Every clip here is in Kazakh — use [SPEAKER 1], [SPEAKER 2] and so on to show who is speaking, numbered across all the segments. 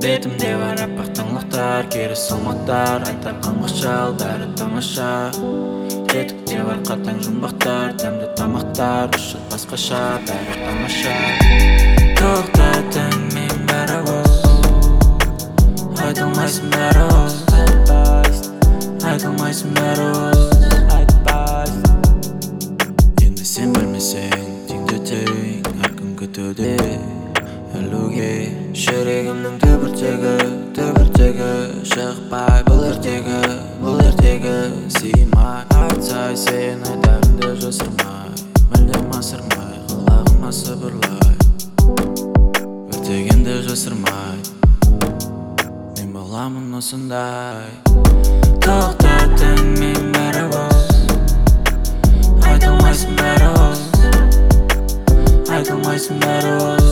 [SPEAKER 1] Бетімде бар аппақ таңлақтар, кері салмақтар, айтар қаңғақшал, бәрі тамаша. Етікте бар қатаң жұмбақтар, дәмді тамақтар, ұшыт басқаша, бәрі тамаша. Тоқтатың мен бәрі бос, айтылмайсың бәрі бос, айтылмайсың бәрі бос. Енді сен білмесең, теңді тең, әркім күтуде ілуге. Жүрегімнің түбіртегі шықпай бұл ертегі сыймай. Айтсай сен айтарыңды жасырмай, мүлдем асырмай, құлағыма сыбырлай. Өртегенді жасырмай, мен боламын осындай. Тоқтатың мен бәрі бос, айтылмайсың бәрі бос, айтылмайсың бәрі бос.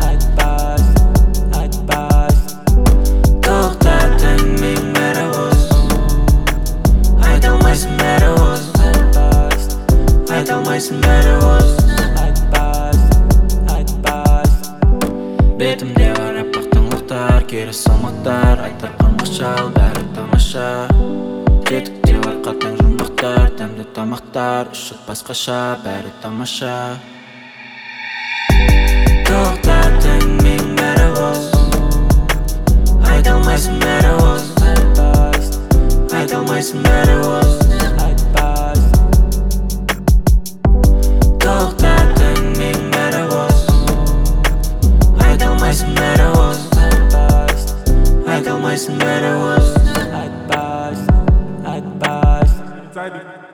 [SPEAKER 1] Айтылмайсың бәрі бос, бетімде бар аппақ таңлақтар, кері салмақтар, айтар қаңғақшал, бәрі тамаша. Етікте бар қатаң жұмбақтар, дәмді тамақтар, ұшыт басқаша, бәрі тамаша. Тоқтатың мен бәрі бос, айтылмайсың бәрі бос, айтылмайсың бәрі бос. Айтылмайсың бәрі бос, айтпас.